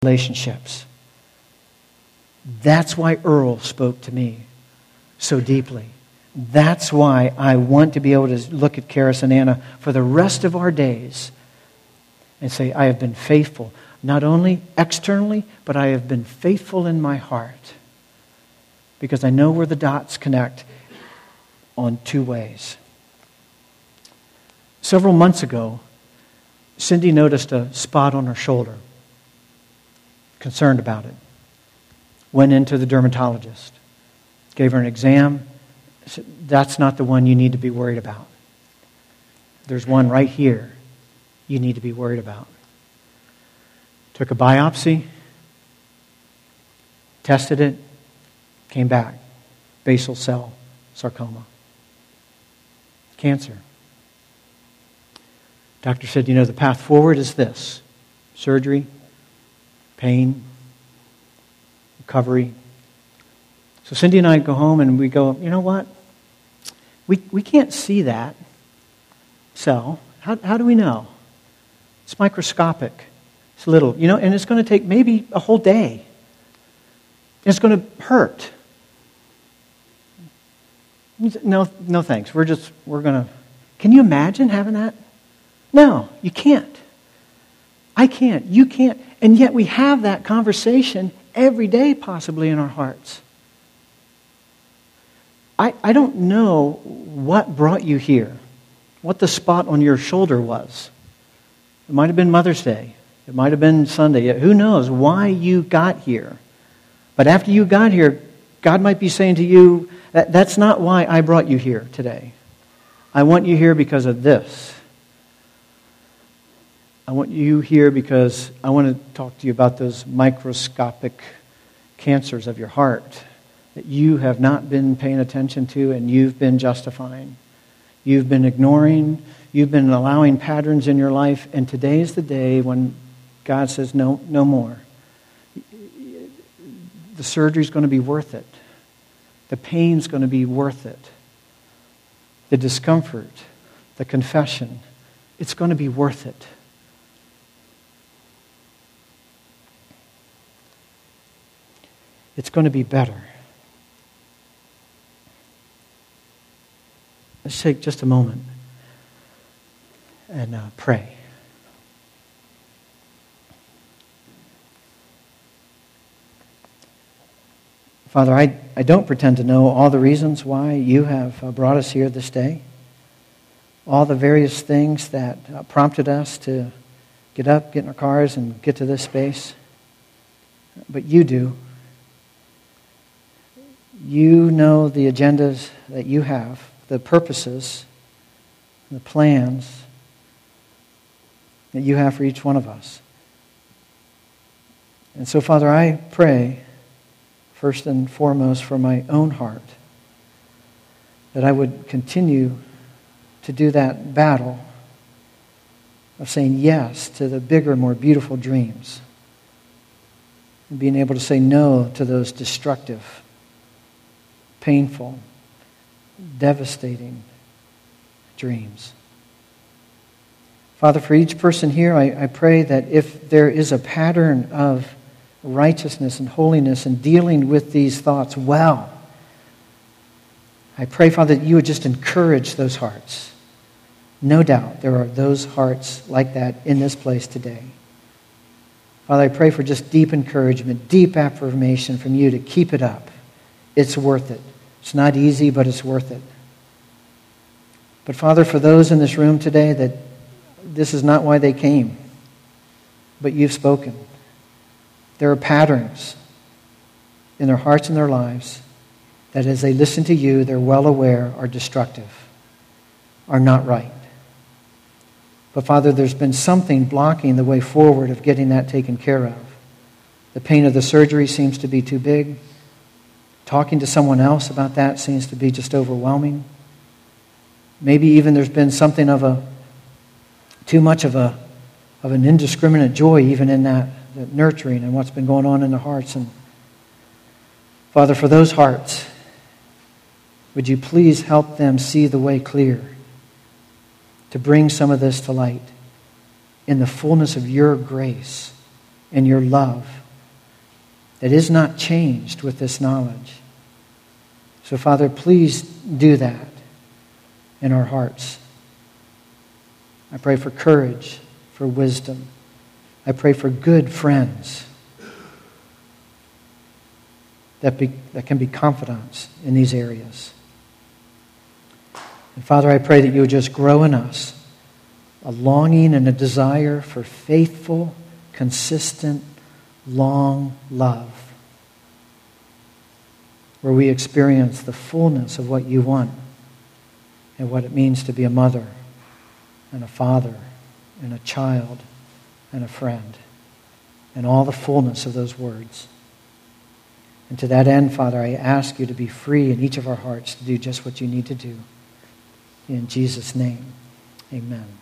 relationships. That's why Earl spoke to me so deeply. That's why I want to be able to look at Karis and Anna for the rest of our days and say, I have been faithful, not only externally, but I have been faithful in my heart. Because I know where the dots connect on two ways. Several months ago, Cindy noticed a spot on her shoulder. Concerned about it. Went into the dermatologist. Gave her an exam. Said, that's not the one you need to be worried about. There's one right here you need to be worried about. Took a biopsy. Tested it. Came back. Basal cell sarcoma. Cancer. Doctor said, the path forward is this. Surgery, pain, recovery. So Cindy and I go home and we go, you know what? We can't see that cell. How do we know? It's microscopic. It's little, and it's going to take maybe a whole day. It's going to hurt. No thanks. We're going to... Can you imagine having that? No, you can't. I can't. You can't. And yet we have that conversation every day possibly in our hearts. I don't know what brought you here, what the spot on your shoulder was. It might have been Mother's Day. It might have been Sunday. Who knows why you got here. But after you got here, God might be saying to you, that's not why I brought you here today. I want you here because of this. I want you here because I want to talk to you about those microscopic cancers of your heart that you have not been paying attention to and you've been justifying. You've been ignoring. You've been allowing patterns in your life. And today is the day when God says, no more. The surgery's going to be worth it. The pain's going to be worth it. The discomfort, the confession, it's going to be worth it. It's going to be better. Let's take just a moment and pray. Father, I don't pretend to know all the reasons why you have brought us here this day. All the various things that prompted us to get up, get in our cars, and get to this space. But you do. You know the agendas that you have, the purposes, the plans that you have for each one of us. And so, Father, I pray, first and foremost, for my own heart, that I would continue to do that battle of saying yes to the bigger, more beautiful dreams, and being able to say no to those destructive, painful, devastating dreams. Father, for each person here, I pray that if there is a pattern of righteousness and holiness and dealing with these thoughts well, I pray, Father, that you would just encourage those hearts. No doubt there are those hearts like that in this place today. Father, I pray for just deep encouragement, deep affirmation from you to keep it up. It's worth it. It's not easy, but it's worth it. But Father, for those in this room today that this is not why they came, but you've spoken. There are patterns in their hearts and their lives that as they listen to you, they're well aware are destructive, are not right. But Father, there's been something blocking the way forward of getting that taken care of. The pain of the surgery seems to be too big. Talking to someone else about that seems to be just overwhelming. Maybe even there's been something of too much of an indiscriminate joy even in that nurturing and what's been going on in their hearts. And Father, for those hearts, would you please help them see the way clear to bring some of this to light in the fullness of your grace and your love that is not changed with this knowledge. So, Father, please do that in our hearts. I pray for courage, for wisdom. I pray for good friends that can be confidants in these areas. And Father, I pray that you would just grow in us a longing and a desire for faithful, consistent, long love, where we experience the fullness of what you want and what it means to be a mother and a father and a child and a friend, and all the fullness of those words. And to that end, Father, I ask you to be free in each of our hearts to do just what you need to do. In Jesus' name, amen.